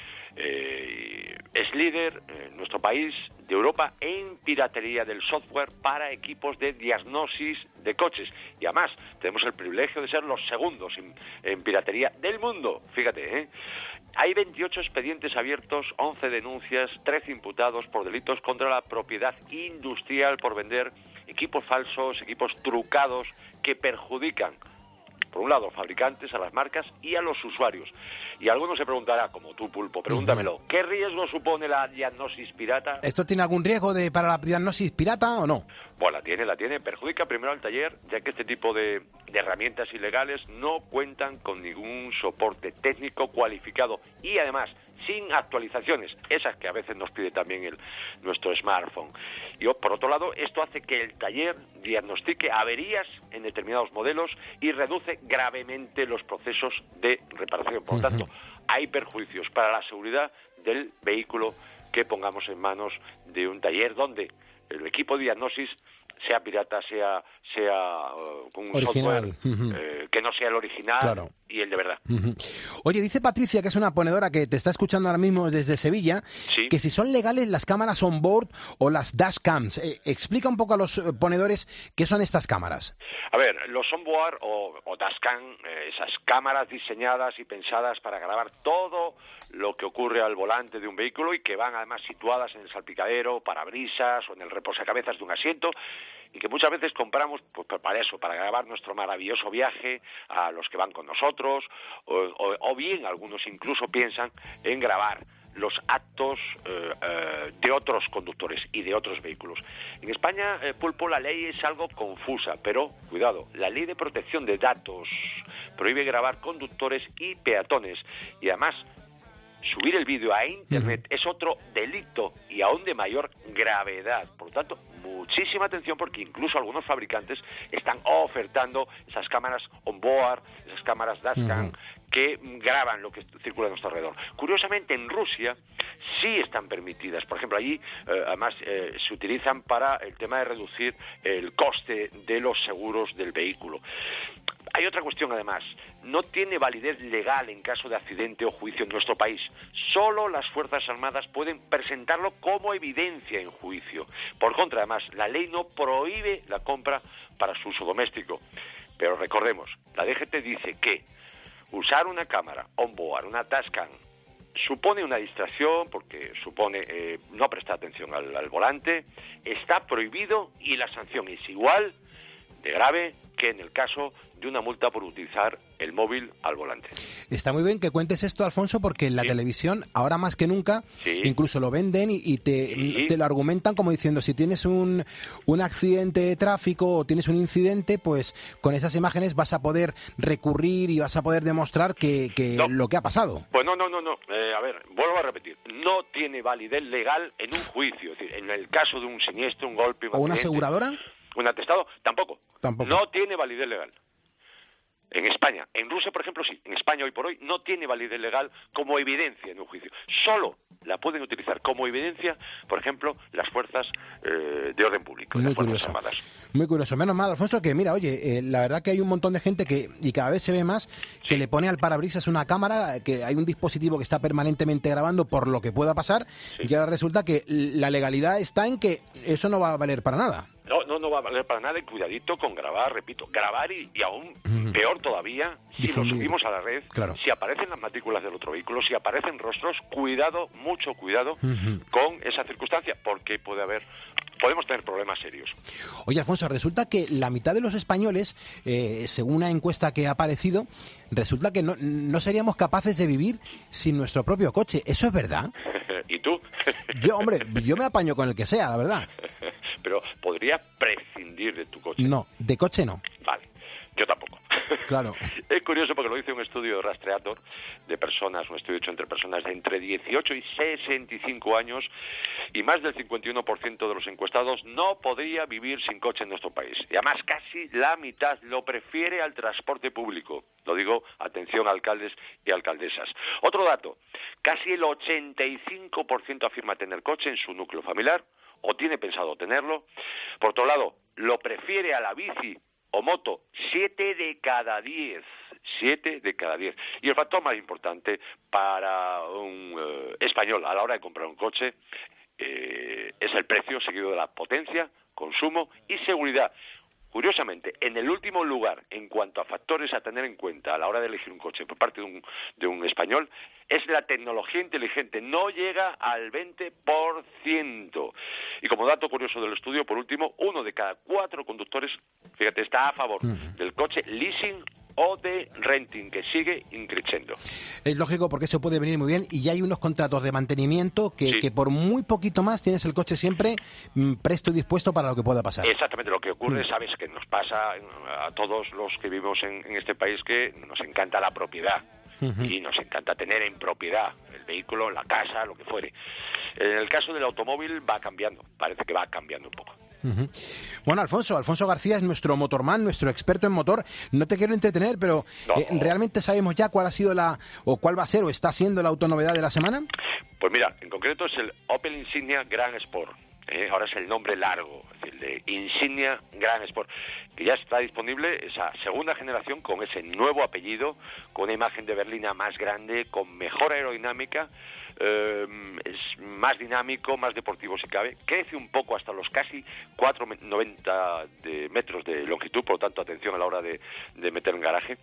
S18: eh, es líder en nuestro país de Europa en piratería del software para equipos de diagnosis de coches. Y además tenemos el privilegio de ser los segundos en, en piratería del mundo. Fíjate, ¿eh? Hay veintiocho expedientes abiertos, once denuncias, trece imputados por delitos contra la propiedad industrial por vender equipos falsos, equipos trucados que perjudican, por un lado, a los fabricantes, a las marcas y a los usuarios. Y alguno se preguntará, como tú, Pulpo, pregúntamelo, ¿qué riesgo supone la diagnosis pirata?
S3: ¿Esto tiene algún riesgo de para la diagnosis pirata o no?
S18: Pues la tiene, la tiene. Perjudica primero al taller, ya que este tipo de, de herramientas ilegales no cuentan con ningún soporte técnico cualificado y además sin actualizaciones, esas que a veces nos pide también el, nuestro smartphone. Y por otro lado, esto hace que el taller diagnostique averías en determinados modelos y reduce gravemente los procesos de reparación. Por lo tanto, hay perjuicios para la seguridad del vehículo que pongamos en manos de un taller donde el equipo de diagnosis sea pirata, sea sea uh, con un
S3: original.
S18: software
S3: Uh-huh.
S18: eh, que no sea el original
S3: Claro.
S18: y el de verdad.
S3: Uh-huh. Oye, dice Patricia, que es una ponedora que te está escuchando ahora mismo desde Sevilla,
S18: Sí.
S3: que si son legales las cámaras on board o las dashcams. Eh, explica un poco a los eh, ponedores qué son estas cámaras.
S18: A ver, los onboard o, o dashcam, eh, esas cámaras diseñadas y pensadas para grabar todo lo que ocurre al volante de un vehículo y que van además situadas en el salpicadero, parabrisas o en el reposacabezas de un asiento, y que muchas veces compramos pues, para eso, para grabar nuestro maravilloso viaje a los que van con nosotros, o, o, o bien algunos incluso piensan en grabar los actos eh, eh, de otros conductores y de otros vehículos. En España, eh, Pulpo, la ley es algo confusa, pero, cuidado, la ley de protección de datos prohíbe grabar conductores y peatones, y además subir el vídeo a Internet es otro delito y aún de mayor gravedad. Por lo tanto, muchísima atención porque incluso algunos fabricantes están ofertando esas cámaras on-board, esas cámaras dashcam, uh-huh. que graban lo que circula a nuestro alrededor. Curiosamente, en Rusia sí están permitidas. Por ejemplo, allí eh, además eh, se utilizan para el tema de reducir el coste de los seguros del vehículo. Hay otra cuestión, además. No tiene validez legal en caso de accidente o juicio en nuestro país. Solo las Fuerzas Armadas pueden presentarlo como evidencia en juicio. Por contra, además, la ley no prohíbe la compra para su uso doméstico. Pero recordemos, la D G T dice que usar una cámara on-board, una dashcam, supone una distracción porque supone eh, no prestar atención al, al volante, está prohibido y la sanción es igual de grave que en el caso de una multa por utilizar el móvil al volante.
S3: Está muy bien que cuentes esto, Alfonso, porque en la
S18: Sí.
S3: televisión, ahora más que nunca,
S18: Sí.
S3: incluso lo venden y, y te,
S18: Sí.
S3: te lo argumentan como diciendo, si tienes un, un accidente de tráfico o tienes un incidente, pues con esas imágenes vas a poder recurrir y vas a poder demostrar que, que
S18: No.
S3: lo que ha pasado.
S18: Pues no, no, no, no. Eh, a ver, vuelvo a repetir. No tiene validez legal en un juicio. Es decir, en el caso de un siniestro, un golpe, un
S3: ¿O una
S18: accidente,
S3: aseguradora?
S18: un atestado, tampoco.
S3: Tampoco.
S18: No tiene validez legal. En España. En Rusia, por ejemplo, sí. En España, hoy por hoy, no tiene validez legal como evidencia en un juicio. Solo la pueden utilizar como evidencia, por ejemplo, las fuerzas eh, de orden público,
S3: Muy
S18: las Fuerzas
S3: curioso.
S18: Armadas.
S3: Muy curioso. Menos mal, Alfonso, que mira, oye, eh, la verdad que hay un montón de gente que, y cada vez se ve más, que le pone al parabrisas una cámara, que hay un dispositivo que está permanentemente grabando por lo que pueda pasar, y ahora resulta que la legalidad está en que eso no va a valer para nada.
S18: No, no, no va a valer para nada y cuidadito con grabar, repito, grabar y, y aún peor todavía, si
S3: Difundir.
S18: lo subimos a la red,
S3: Claro.
S18: si aparecen las matrículas del otro vehículo, si aparecen rostros, cuidado, mucho cuidado
S3: Ujú.
S18: con esa circunstancia, porque puede haber, podemos tener problemas serios.
S3: Oye, Alfonso, resulta que la mitad de los españoles, eh, según una encuesta que ha aparecido, resulta que no, no seríamos capaces de vivir sin nuestro propio coche. ¿Eso es verdad?
S18: ¿Y tú?
S3: Yo, hombre, yo me apaño con el que sea, la verdad.
S18: Pero podría prescindir de tu coche.
S3: No, de coche no.
S18: Vale, yo tampoco.
S3: Claro.
S18: Es curioso porque lo dice un estudio de Rastreator de personas, un estudio hecho entre personas de entre dieciocho y sesenta y cinco años, y más del cincuenta y uno por ciento de los encuestados no podría vivir sin coche en nuestro país. Y además casi la mitad lo prefiere al transporte público. Lo digo, atención alcaldes y alcaldesas. Otro dato, casi el ochenta y cinco por ciento afirma tener coche en su núcleo familiar o tiene pensado tenerlo. Por otro lado, lo prefiere a la bici o moto, siete de cada diez, siete de cada diez. Y el factor más importante para un eh, español a la hora de comprar un coche eh, es el precio, seguido de la potencia, consumo y seguridad. Curiosamente, en el último lugar en cuanto a factores a tener en cuenta a la hora de elegir un coche por parte de un, de un español es la tecnología inteligente, no llega al veinte por ciento. Y como dato curioso del estudio, por último, uno de cada cuatro conductores, fíjate, está a favor del coche leasing o de renting, que sigue increciendo.
S3: Es lógico porque eso puede venir muy bien y ya hay unos contratos de mantenimiento que, que por muy poquito más tienes el coche siempre mm, presto y dispuesto para lo que pueda pasar.
S18: Exactamente, lo que ocurre, sabes, que nos pasa a todos los que vivimos en, en este país, que nos encanta la propiedad.
S3: Ujú.
S18: Y nos encanta tener en propiedad el vehículo, la casa, lo que fuere. En el caso del automóvil va cambiando, parece que va cambiando un poco.
S3: Ujú. Bueno, Alfonso, Alfonso García es nuestro motorman, nuestro experto en motor. No te quiero entretener, pero
S18: No.
S3: eh, ¿realmente sabemos ya cuál ha sido la, o cuál va a ser, o está siendo la autonovedad de la semana?
S18: Pues mira, en concreto es el Opel Insignia Grand Sport. ¿eh? Ahora es el nombre largo, es decir, de Insignia Grand Sport, que ya está disponible esa segunda generación con ese nuevo apellido, con una imagen de berlina más grande, con mejor aerodinámica, eh, es más dinámico, más deportivo si cabe, crece un poco hasta los casi cuatro coma noventa de metros de longitud, por lo tanto atención a la hora de, de meter en garaje,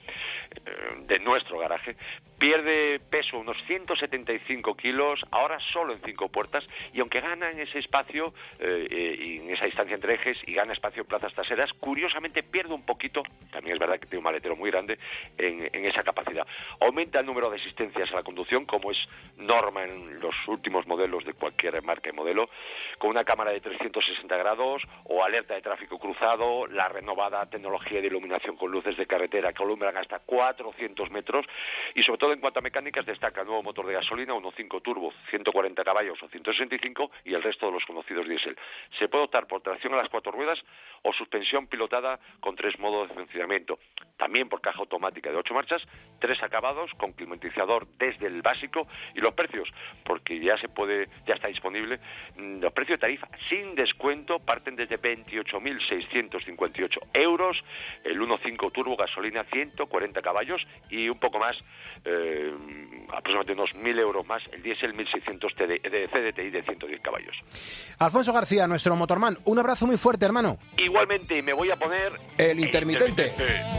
S18: eh, de nuestro garaje, pierde peso unos ciento setenta y cinco kilos, ahora solo en cinco puertas, y aunque gana en ese espacio, eh, eh, y en esa distancia entre ejes, y gana espacio en plazas traseras, curiosamente pierde un poquito, también es verdad que tiene un maletero muy grande, en, en esa capacidad. Aumenta el número de asistencias a la conducción, como es norma en los últimos modelos de cualquier marca y modelo, con una cámara de trescientos sesenta grados o alerta de tráfico cruzado, la renovada tecnología de iluminación con luces de carretera que alumbran hasta cuatrocientos metros, y sobre todo en cuanto a mecánicas destaca el nuevo motor de gasolina uno punto cinco turbo, ciento cuarenta caballos o ciento sesenta y cinco, y el resto de los conocidos diésel. Se puede optar por tracción a las cuatro ruedas o suspensión pilotada con tres modos de funcionamiento, también por caja automática de ocho marchas, tres acabados con climatizador desde el básico. Y los precios, porque ya se puede, ya está disponible, los precios de tarifa sin descuento parten desde veintiocho mil seiscientos cincuenta y ocho euros, el uno punto cinco turbo gasolina ciento cuarenta caballos y un poco más, eh, aproximadamente unos mil euros más el diésel mil seiscientos T D, de C D T I de ciento diez caballos.
S3: Alfonso García, nuestro motorman, un abrazo muy fuerte, hermano.
S18: Igualmente me voy a poner
S3: el intermitente.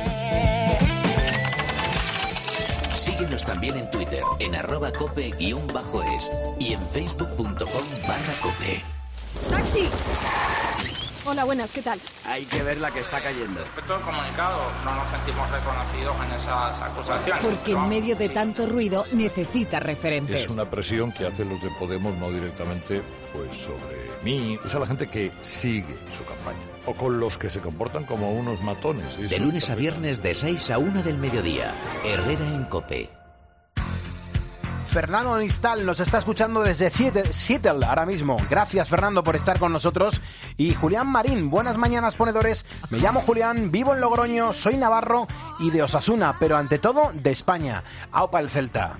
S2: Síguenos también en Twitter, en arroba cope guión bajo es y en facebook punto com barra cope.
S17: ¡Taxi!
S19: Hola, buenas, ¿qué tal?
S20: Hay que ver la que está cayendo.
S21: Respecto al comunicado, no nos sentimos reconocidos en esas acusaciones.
S1: Porque en medio de tanto ruido necesita referentes.
S22: Es una presión que hacen los de Podemos, no directamente pues sobre mí. Es a la gente que sigue su campaña. O con los que se comportan como unos matones.
S2: De lunes a viernes de seis a una del mediodía. Herrera en COPE.
S3: Fernando Nistal nos está escuchando desde Seattle ahora mismo. Gracias, Fernando, por estar con nosotros. Y Julián Marín, buenas mañanas, ponedores. Me llamo Julián, vivo en Logroño, soy navarro y de Osasuna, pero ante todo de España. Aupa el Celta.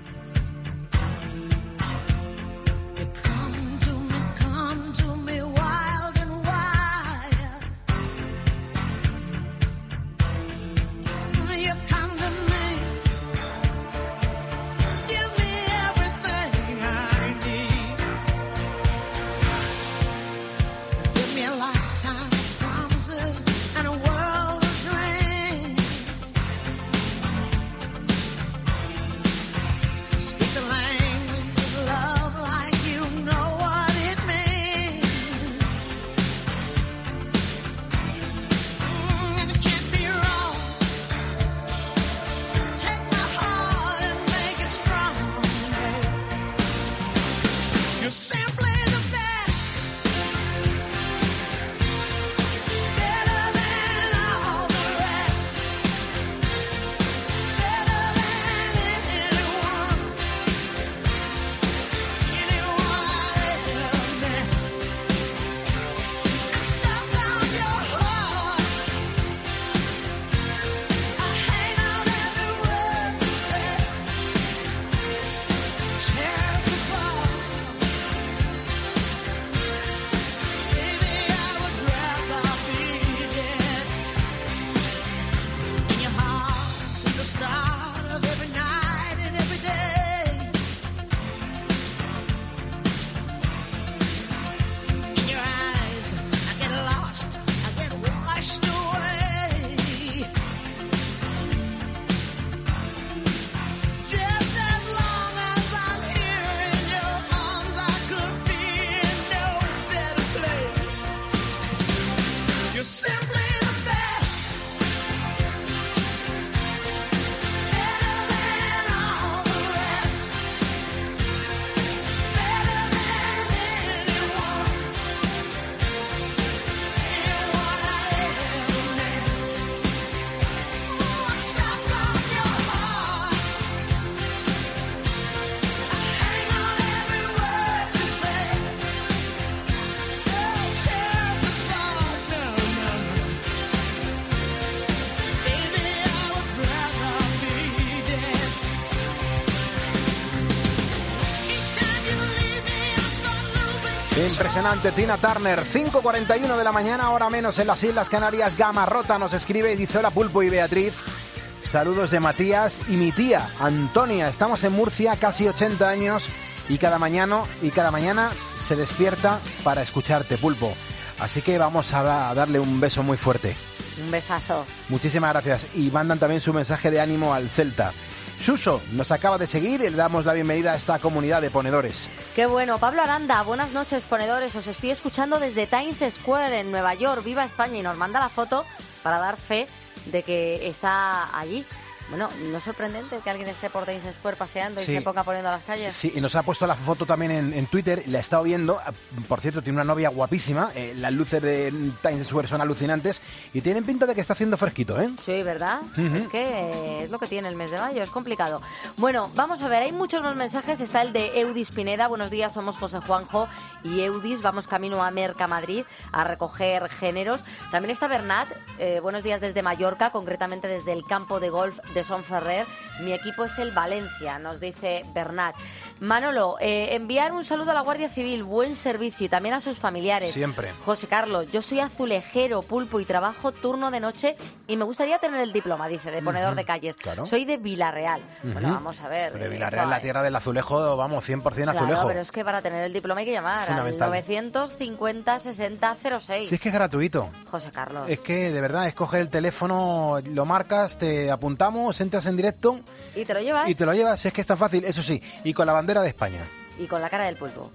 S3: Impresionante, Tina Turner, cinco cuarenta y uno de la mañana, hora menos en las Islas Canarias. Gamarrota nos escribe y dice: hola Pulpo y Beatriz, saludos de Matías y mi tía Antonia. Estamos en Murcia, casi ochenta años, y cada mañana, y cada mañana se despierta para escucharte, Pulpo. Así que vamos a darle un beso muy fuerte.
S4: Un besazo.
S3: Muchísimas gracias. Y mandan también su mensaje de ánimo al Celta. Suso nos acaba de seguir y le damos la bienvenida a esta comunidad de ponedores.
S4: Qué bueno. Pablo Aranda, buenas noches, ponedores. Os estoy escuchando desde Times Square en Nueva York. ¡Viva España! Y nos manda la foto para dar fe de que está allí. Bueno, ¿no es sorprendente que alguien esté por Times Square paseando y
S3: sí.
S4: se ponga poniendo a las calles?
S3: Sí, y nos ha puesto la foto también en, en Twitter, la he estado viendo. Por cierto, tiene una novia guapísima, eh, las luces de Times Square son alucinantes y tienen pinta de que está haciendo fresquito, ¿eh?
S4: Sí, ¿verdad? Uh-huh. Es que eh, es lo que tiene el mes de mayo, es complicado. Bueno, vamos a ver, hay muchos más mensajes. Está el de Eudis Pineda: buenos días, somos José Juanjo y Eudis, vamos camino a Mercamadrid a recoger géneros. También está Bernat, eh, buenos días desde Mallorca, concretamente desde el campo de golf de Son Ferrer. Mi equipo es el Valencia, nos dice Bernat. Manolo, eh, enviar un saludo a la Guardia Civil, buen servicio, y también a sus familiares.
S3: Siempre.
S4: José Carlos, yo soy azulejero, Pulpo, y trabajo turno de noche y me gustaría tener el diploma, dice, de ponedor uh-huh. de calles.
S3: Claro.
S4: Soy de Villarreal. Uh-huh. Bueno, vamos a ver.
S3: Pero de Villarreal, la tierra del azulejo, vamos, cien por ciento azulejo.
S4: Claro, pero es que para tener el diploma hay que llamar al novecientos cincuenta sesenta cero seis.
S3: Sí, es que es gratuito.
S4: José Carlos.
S3: Es que, de verdad, es coger el teléfono, lo marcas, te apuntamos, entras en directo
S4: y te lo llevas.
S3: Y te lo llevas, es que es tan fácil, eso sí, y con la bandera de España.
S4: Y con la cara del Pulpo.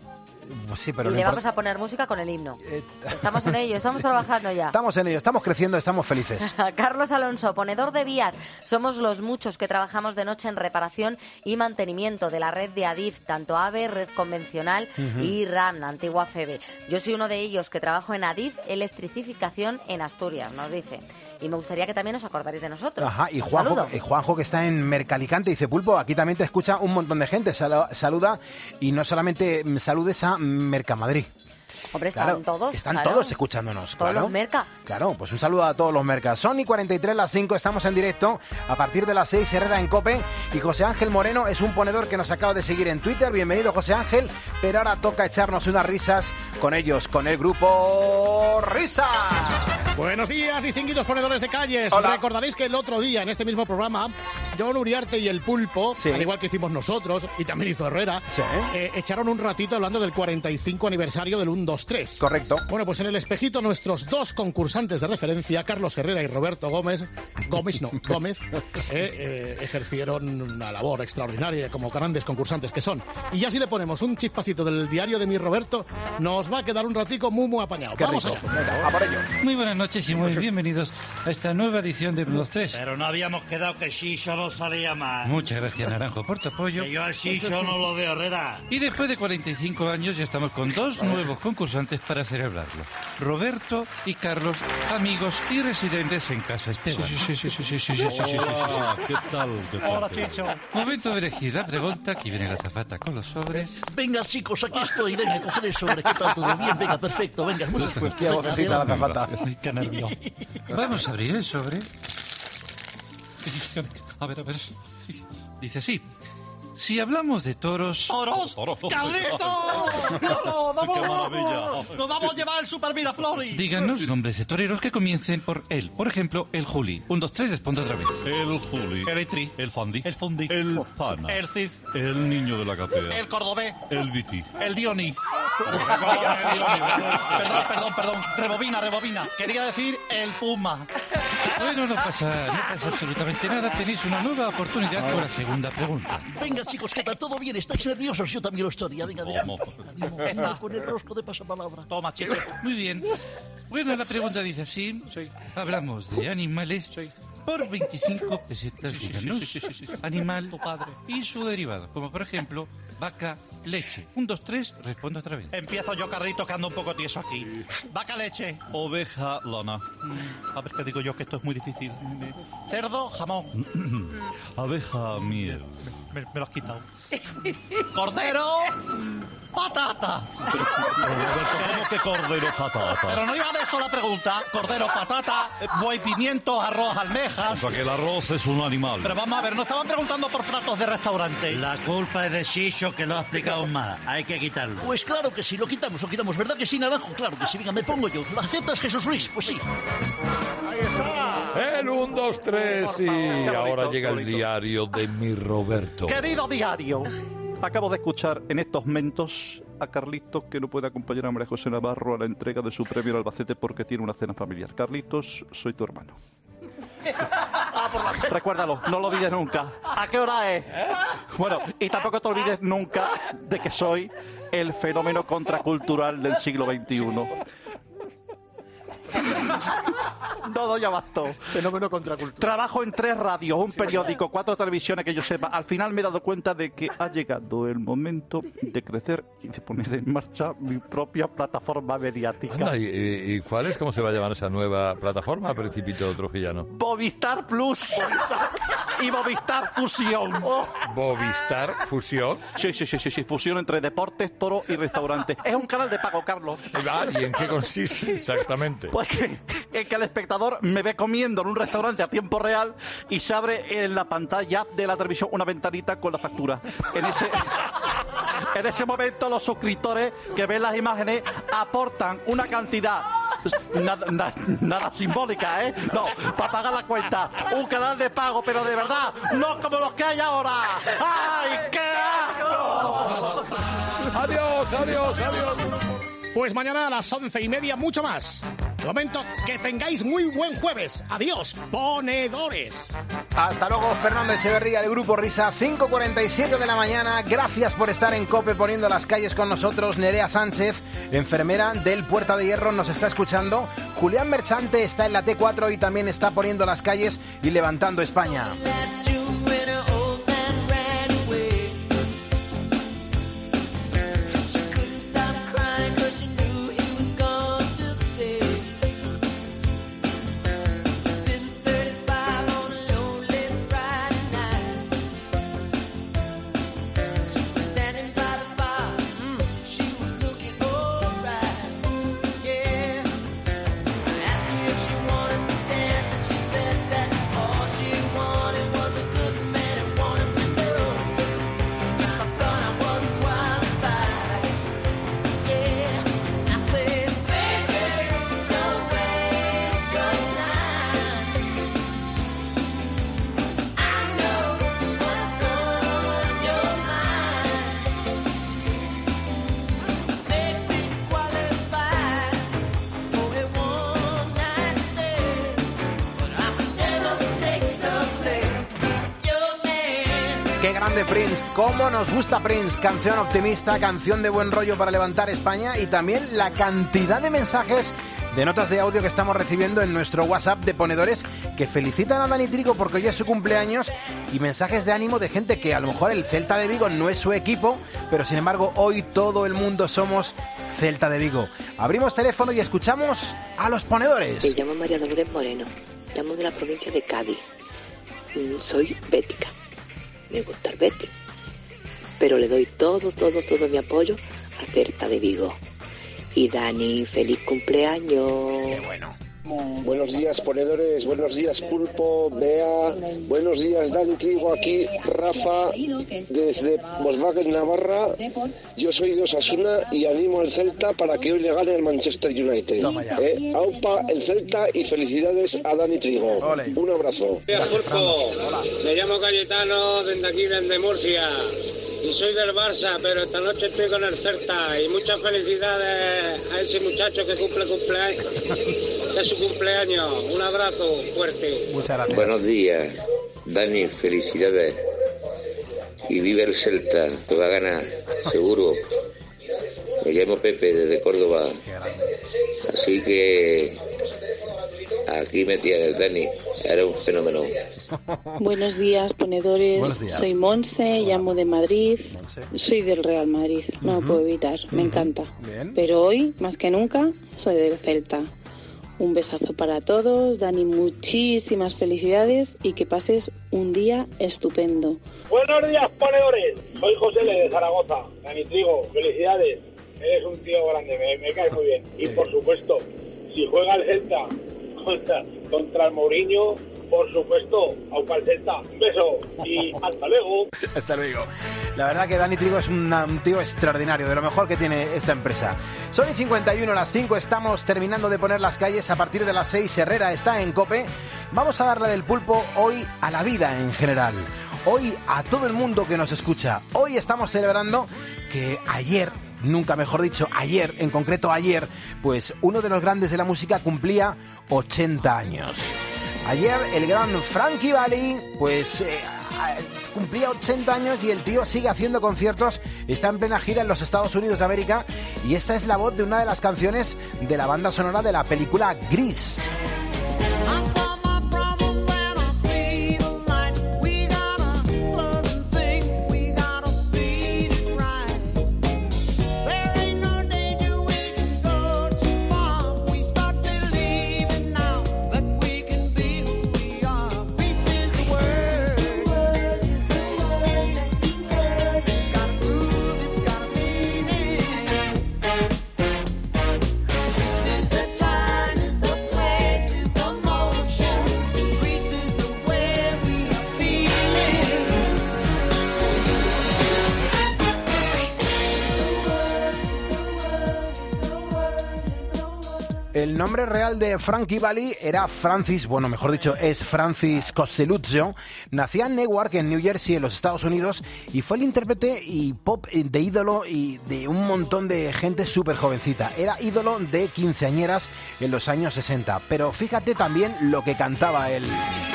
S3: Pues sí, pero
S4: y
S3: no
S4: le
S3: importa.
S4: vamos a poner música con el himno. Estamos en ello, estamos trabajando ya.
S3: Estamos en ello, estamos creciendo, estamos felices.
S4: Carlos Alonso, ponedor de vías. Somos los muchos que trabajamos de noche en reparación y mantenimiento de la red de Adif, tanto AVE, red convencional
S3: Ujú.
S4: y RAM, antigua F E B E. Yo soy uno de ellos que trabajo en Adif, electrificación en Asturias, nos dice. Y me gustaría que también os acordaréis de nosotros.
S3: Ajá, y
S4: Un
S3: Juanjo,
S4: saludo.
S3: eh, Juanjo que está en Mercalicante, dice: Pulpo, aquí también te escucha un montón de gente. Sal- saluda, y no solamente mm, saludes a Mercamadrid.
S4: Hombre, están
S3: Claro,
S4: todos.
S3: Están
S4: claro.
S3: todos escuchándonos,
S4: Todos
S3: claro.
S4: los merca.
S3: Claro, pues un saludo a todos los mercas. Son y cuarenta y tres las cinco, estamos en directo a partir de las seis, Herrera en COPE. Y José Ángel Moreno es un ponedor que nos acaba de seguir en Twitter. Bienvenido, José Ángel. Pero ahora toca echarnos unas risas con ellos, con el grupo Risa.
S5: Buenos días, distinguidos ponedores de calles.
S3: Hola.
S5: Recordaréis que el otro día, en este mismo programa, John Uriarte y el Pulpo,
S3: Sí.
S5: al igual que hicimos nosotros, y también hizo Herrera,
S3: Sí.
S5: eh, echaron un ratito hablando del cuarenta y cinco aniversario del uno dos tres.
S3: Correcto.
S5: Bueno, pues en el espejito nuestros dos concursantes de referencia, Carlos Herrera y Roberto Gómez, Gómez no, Gómez, eh, eh, ejercieron una labor extraordinaria como grandes concursantes que son. Y ya si le ponemos un chispacito del diario de mi Roberto, nos va a quedar un ratico muy, muy apañado.
S3: Qué
S5: Vamos
S3: rico.
S5: allá.
S3: Venga, a por ello.
S19: Muy buenas noches y muy bienvenidos a esta nueva edición de uno dos tres.
S23: Pero no habíamos quedado que Xixo no salía más.
S19: Muchas gracias, Naranjo, por tu apoyo.
S23: Que yo al Xixo no lo veo, Herrera.
S19: Y después de cuarenta y cinco años ya estamos con dos nuevos concursantes para celebrarlo. Roberto y Carlos, amigos y residentes en Casa Esteban.
S22: Sí, sí, sí, sí, sí, sí, sí, sí, sí, sí, sí. ¿Qué tal? ¿Qué tal?
S23: Hola, Chicho.
S19: Momento de elegir la pregunta. Aquí viene la azafata con los sobres.
S23: Venga, chicos, aquí estoy. Venga, coger el sobre. ¿Qué tal? ¿Todo bien? Venga, perfecto. Venga, mucha suerte.
S3: Qué
S23: Venga,
S3: vocecita la
S23: adelante.
S3: azafata.
S19: Ay, qué nervio. Vamos a abrir el sobre. A ver, a ver. Dice así. Si hablamos de toros...
S23: ¡Toros! ¡Carlitos! ¡Claro! ¡Vamos!
S22: ¡Qué maravilla!
S23: ¡Nos vamos a llevar el Super Miraflores!
S19: Díganos nombres de toreros que comiencen por él. Por ejemplo, el Juli. Un, dos, tres, responde otra vez.
S22: El Juli.
S23: El Itri.
S22: El Fandi.
S23: El Fundi.
S22: El Pana.
S23: El Cid.
S22: El niño de la capea.
S23: El Cordobés.
S22: El Viti.
S23: El Dioni. Perdón, perdón, perdón. Rebobina, rebobina. Quería decir el Puma.
S19: Bueno, no pasa, no pasa absolutamente nada. Tenéis una nueva oportunidad con la segunda pregunta.
S23: Venga, chicos, ¿qué tal? ¿Todo bien? ¿Estáis nerviosos? Yo también lo estoy. Venga, venga.
S22: Vamos.
S23: Venga, con el rosco de pasapalabra. Toma, chico.
S19: Muy bien. Bueno, la pregunta dice así. Hablamos de animales. Por veinticinco pesetas, díganos, animal y su derivado. Como por ejemplo, vaca, leche. Un, dos, tres, responda otra vez.
S23: Empiezo yo, Carlito, que ando un poco tieso aquí. Vaca, leche.
S22: Oveja, lana.
S23: A ver qué digo yo, que esto es muy difícil. Cerdo, jamón.
S22: Abeja, miel.
S23: Me, me lo has quitado. Cordero, patata.
S22: ¿Cómo que cordero patata?
S23: Pero no iba de eso la pregunta. Cordero, patata, buey, pimiento, arroz, almejas.
S22: O sea que el arroz es un animal.
S23: Pero vamos a ver, no estaban preguntando por platos de restaurante.
S24: La culpa es de Xixo, que lo ha explicado más. Hay que quitarlo.
S23: Pues claro que sí, lo quitamos, lo quitamos. ¿Verdad que sí, Naranjo? Claro que sí. Venga, me pongo yo. ¿Lo aceptas, Jesús Luis? Pues sí.
S22: El un, dos, tres y ahora llega el diario de mi Roberto.
S23: Querido diario, acabo de escuchar en estos momentos a Carlitos que no puede acompañar a María José Navarro a la entrega de su premio al Albacete porque tiene una cena familiar. Carlitos, soy tu hermano. Recuérdalo, no lo olvides nunca. ¿A qué hora es? Bueno, y tampoco te olvides nunca de que soy el fenómeno contracultural del siglo veintiuno. No doy abasto.
S5: Fenómeno contracultural.
S23: Trabajo en tres radios, un periódico, cuatro televisiones que yo sepa. Al final me he dado cuenta de que ha llegado el momento de crecer y de poner en marcha mi propia plataforma mediática.
S22: Anda, ¿y, y, y cuál es? ¿Cómo se va a llamar esa nueva plataforma, Principito Trujillano?
S23: Movistar Plus y Movistar Fusión.
S22: Movistar Fusión.
S23: Sí, sí, sí, sí, sí, fusión entre deportes, toro y restaurante. Es un canal de pago, Carlos.
S22: ¿Y en qué consiste exactamente?
S23: Pues que, es que el espectador me ve comiendo en un restaurante a tiempo real y se abre en la pantalla de la televisión una ventanita con la factura. En ese, en ese momento los suscriptores que ven las imágenes aportan una cantidad nada, nada, nada simbólica, ¿eh? No, para pagar la cuenta. Un canal de pago, pero de verdad, no como los que hay ahora. ¡Ay, qué asco!
S22: Adiós, adiós, adiós.
S5: Pues mañana a las once y media, mucho más. De momento, que tengáis muy buen jueves. Adiós, ponedores.
S3: Hasta luego, Fernando Echeverría, del Grupo Risa, cinco cuarenta y siete de la mañana. Gracias por estar en COPE poniendo las calles con nosotros. Nerea Sánchez, enfermera del Puerta de Hierro, nos está escuchando. Julián Merchante está en la T cuatro y también está poniendo las calles y levantando España. Qué grande Prince, cómo nos gusta Prince, canción optimista, canción de buen rollo para levantar España y también la cantidad de mensajes de notas de audio que estamos recibiendo en nuestro WhatsApp de ponedores que felicitan a Dani Trigo porque hoy es su cumpleaños y mensajes de ánimo de gente que a lo mejor el Celta de Vigo no es su equipo, pero sin embargo hoy todo el mundo somos Celta de Vigo. Abrimos teléfono y escuchamos a los ponedores.
S6: Me llamo María Dolores Moreno, llamo de la provincia de Cádiz, soy bética. Me gusta el Betis, pero le doy todo, todo, todo mi apoyo al Celta de Vigo. Y Dani, feliz cumpleaños.
S3: Qué bueno.
S7: Buenos días, ponedores, buenos días, Pulpo, Bea, buenos días, Dani Trigo, aquí Rafa, desde Volkswagen Navarra. Yo soy de Osasuna y animo al Celta para que hoy le gane al Manchester United. Eh, aupa el Celta y felicidades a Dani Trigo. Olé. Un abrazo.
S8: Hola, Pulpo. Me llamo Cayetano, desde aquí, desde Murcia. Y soy del Barça, pero esta noche estoy con el Celta. Y muchas felicidades a ese muchacho que cumple cumpleaños. De su cumpleaños. Un abrazo fuerte.
S3: Muchas gracias.
S12: Buenos días, Dani, felicidades. Y vive el Celta, que va a ganar, seguro. Me llamo Pepe, desde Córdoba. Así que aquí me tienes, Dani. Era un fenómeno.
S25: Buenos días, ponedores.
S3: Buenos días.
S25: Soy Monse, llamo de Madrid. Soy del Real Madrid, no lo
S3: Uh-huh.
S25: puedo evitar, me
S3: Uh-huh.
S25: encanta.
S3: Bien.
S25: Pero hoy, más que nunca, soy del Celta. Un besazo para todos, Dani, muchísimas felicidades y que pases un día estupendo.
S26: Buenos días, ponedores. Soy José L. de Zaragoza. Dani Trigo, felicidades. Eres un tío grande, me, me caes muy bien. Y por supuesto, si juega el Celta contra, contra el Mourinho, por supuesto, aupa el Celta. Un beso y hasta luego.
S3: Hasta luego. La verdad que Dani Trigo es una- un tío extraordinario, de lo mejor que tiene esta empresa. Son y cincuenta y uno, las cinco, estamos terminando de poner las calles. A partir de las seis, Herrera está en COPE. Vamos a darle del pulpo hoy a la vida en general. Hoy a todo el mundo que nos escucha. Hoy estamos celebrando que ayer, nunca mejor dicho, ayer, en concreto ayer, pues uno de los grandes de la música cumplía ochenta años. Ayer el gran Frankie Valli, pues eh, cumplía ochenta años y el tío sigue haciendo conciertos, está en plena gira en los Estados Unidos de América y esta es la voz de una de las canciones de la banda sonora de la película Gris.
S17: Time is the place, is the motion.
S3: El nombre real de Frankie Valli era Francis, bueno, mejor dicho, es Francis Costelluzzo. Nacía en Newark, en New Jersey, en los Estados Unidos, y fue el intérprete y pop de ídolo y de un montón de gente súper jovencita. Era ídolo de quinceañeras en los años sesenta. Pero fíjate también lo que cantaba él.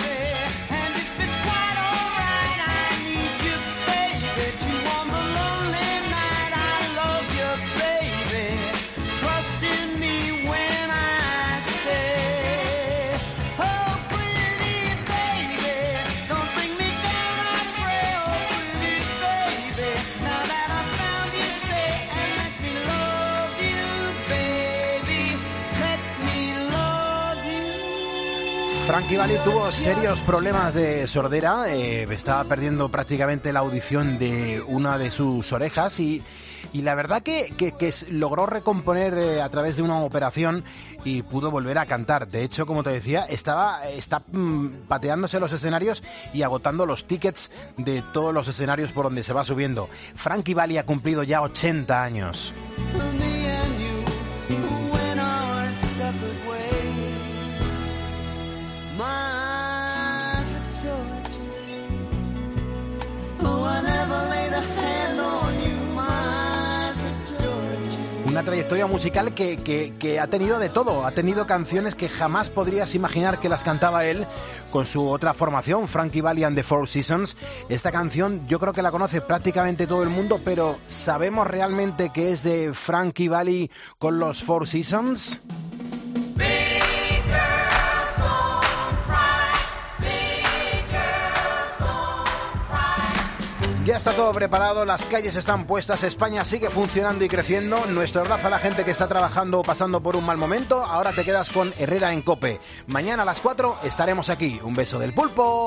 S3: Frankie Valli tuvo serios problemas de sordera, eh, estaba perdiendo prácticamente la audición de una de sus orejas y, y la verdad que, que, que logró recomponer eh, a través de una operación y pudo volver a cantar. De hecho, como te decía, estaba está mm, pateándose los escenarios y agotando los tickets de todos los escenarios por donde se va subiendo. Frankie Valli ha cumplido ya ochenta años. Una trayectoria musical que, que, que ha tenido de todo. Ha tenido canciones que jamás podrías imaginar que las cantaba él con su otra formación, Frankie Valli and the Four Seasons. Esta canción yo creo que la conoce prácticamente todo el mundo, pero ¿sabemos realmente que es de Frankie Valli con los Four Seasons? Ya está todo preparado, las calles están puestas, España sigue funcionando y creciendo. Nuestro abrazo a la gente que está trabajando o pasando por un mal momento. Ahora te quedas con Herrera en COPE. Mañana a las cuatro estaremos aquí. Un beso del pulpo.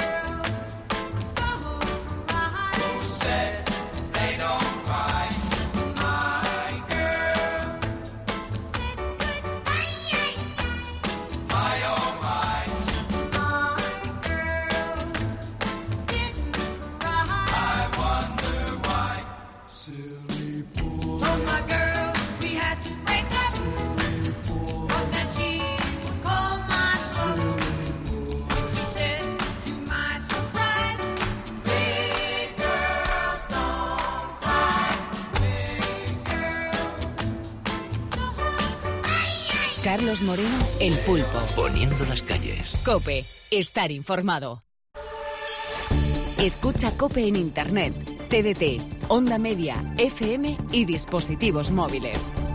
S1: Carlos Moreno, El Pulpo.
S2: Poniendo las calles.
S1: COPE, estar informado. Escucha COPE en Internet, T D T, Onda Media, F M y dispositivos móviles.